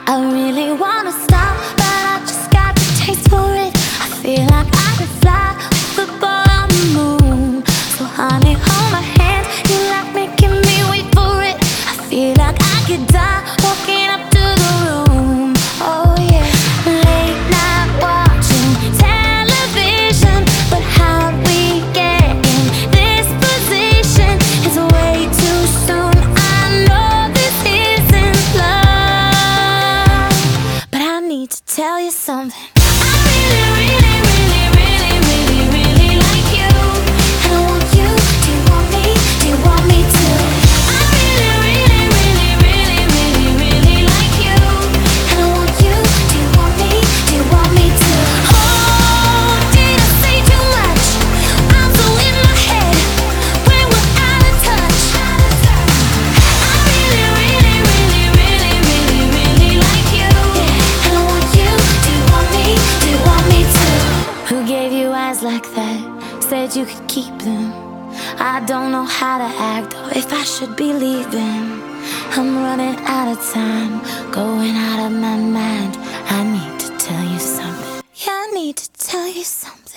I really wanna stop, but I just got the taste for it. I feel like I could fly with the ball on the moon. So honey, hold my hand, you like making me wait for it. I feel like I could die walking up to the room. Oh yeah, late night watching television, but how'd we get in this position? It's way too soon, I know this isn't love, but I need to tell you something. I really, really, really, really, really, really like you, and I want you. Do you want me? Do you want me to? I really, really, really, really, really, really like you, and I want you. Do you want me? Do you want me to? Oh, did I say too much? I'm so in my head when we're out of touch. I really, really, really, really, really, really like you, and I want you. Do you want me? Do you want me to? Who gave you eyes like that? Said you could keep them. I don't know how to act or if I should be leaving. I'm running out of time, going out of my mind. I need to tell you something. Yeah, I need to tell you something.